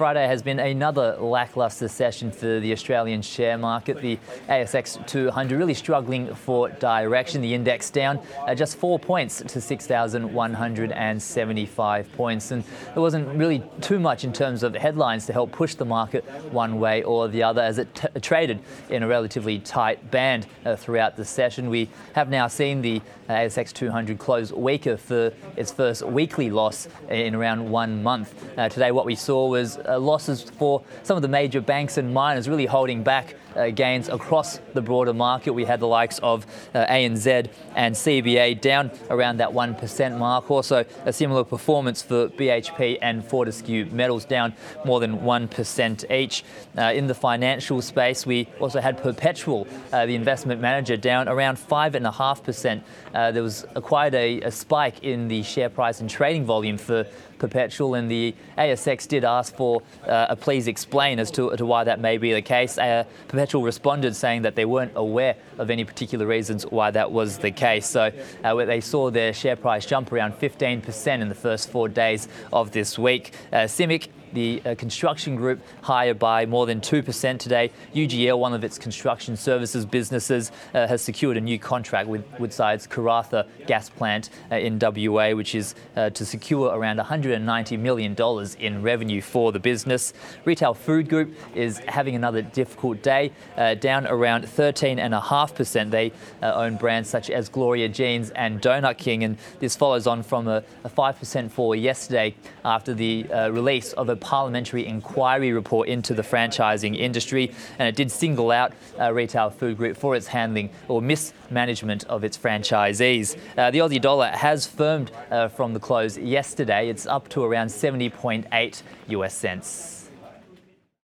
Friday has been another lacklustre session for the Australian share market. The ASX 200 really struggling for direction. The index down just 4 points to 6,175 points. And there wasn't really too much in terms of headlines to help push the market one way or the other as it traded in a relatively tight band throughout the session. We have now seen the ASX 200 close weaker for its first weekly loss in around 1 month. Today what we saw was losses for some of the major banks and miners, really holding back gains across the broader market. We had the likes of ANZ and CBA down around that 1% mark. Also a similar performance for BHP and Fortescue Metals, down more than 1% each. In the financial space, we also had Perpetual, the investment manager, down around 5.5%. There was quite a spike in the share price and trading volume for Perpetual, and the ASX did ask for a please explain as to why that may be the case. Perpetual responded saying that they weren't aware of any particular reasons why that was the case. So they saw their share price jump around 15% in the first 4 days of this week. CIMIC, the construction group, higher by more than 2% today. UGL, one of its construction services businesses, has secured a new contract with Woodside's Karratha gas plant in WA, which is to secure around $190 million in revenue for the business. Retail Food Group is having another difficult day, down around 13.5%. They own brands such as Gloria Jeans and Donut King, and this follows on from a 5% fall yesterday after the release of a parliamentary inquiry report into the franchising industry, and it did single out Retail Food Group for its handling or mismanagement of its franchisees. The Aussie dollar has firmed from the close yesterday. It's up to around 70.8 US cents.